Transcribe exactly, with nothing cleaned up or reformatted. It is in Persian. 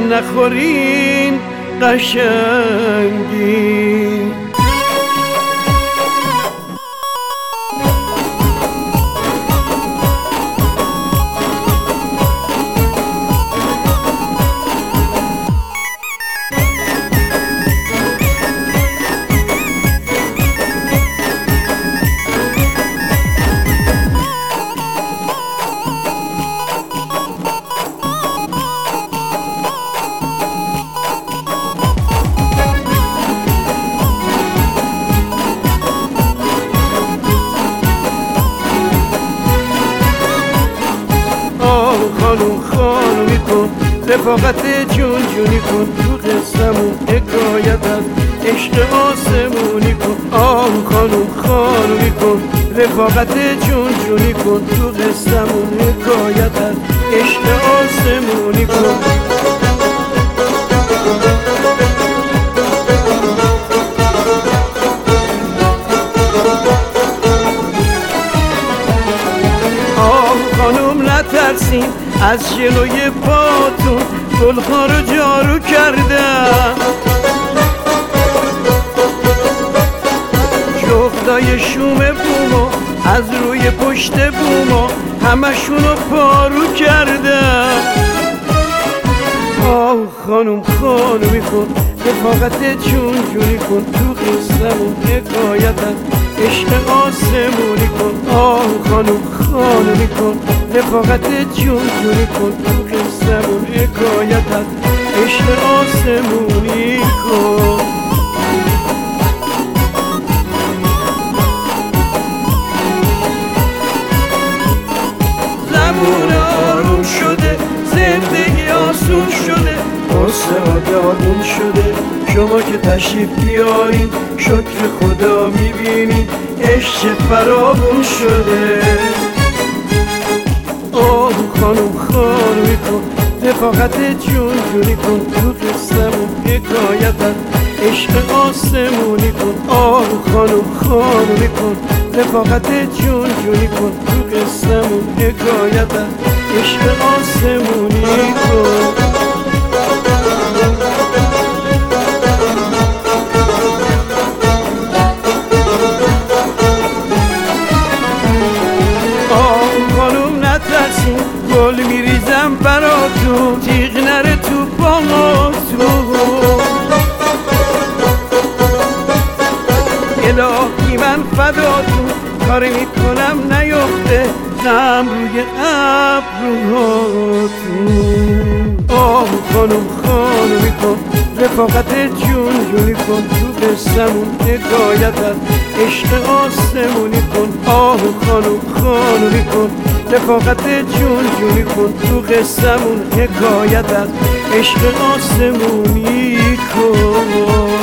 نخورین قشنگی. خانوم خانومی کن رفاقت جون جونی کن، تو قصه‌مون حکایت از عشق آسمونی کن. آه خانوم خانومی کن رفاقت جون جونی کن، تو قصه‌مون حکایت از عشق آسمونی کن. آه خانوم نترسین از جلوی پاتون، گلها رو جارو کردم، جغدای شوم بوما از روی پشت بوما همشونو پارو کردم. آه خانوم خانومی کن رفاقت جون جونی کن، تو قصه‌مون حکایت از عشق آسمونی کن. آه خانوم خانومی کن رفاقت جون جونی کن، تو قصه‌مون حکایت از عشق آسمونی کن. زبون آروم شده، زندگی آسون شده، قصه ها داغون شده. شما که تشریف بیارین شکر خدا میبینین عشق فراوون شده. آه خانوم خانومی کن رفاقت جون جونی کن، تو قصه‌مون حکایت از عشق آسمونی کن. آه خانوم خانومی کن رفاقت جون جونی کن، تو قصه‌مون حکایت از عشق آسمونی کن. گل میریزم براتون، تیغ نره تو پاهاتون. الهی من فداتون، کاری میکنم نیفته غم روی ابروهاتون. آه خانوم خانومی کن رفاقت جون جونی کن، تو قصه‌مون حکایت از عشق آسمونی کن. آه خانوم خانومی کن رفاقت جون جونی کن، تو قصه‌مون حکایت از عشق آسمونی کن.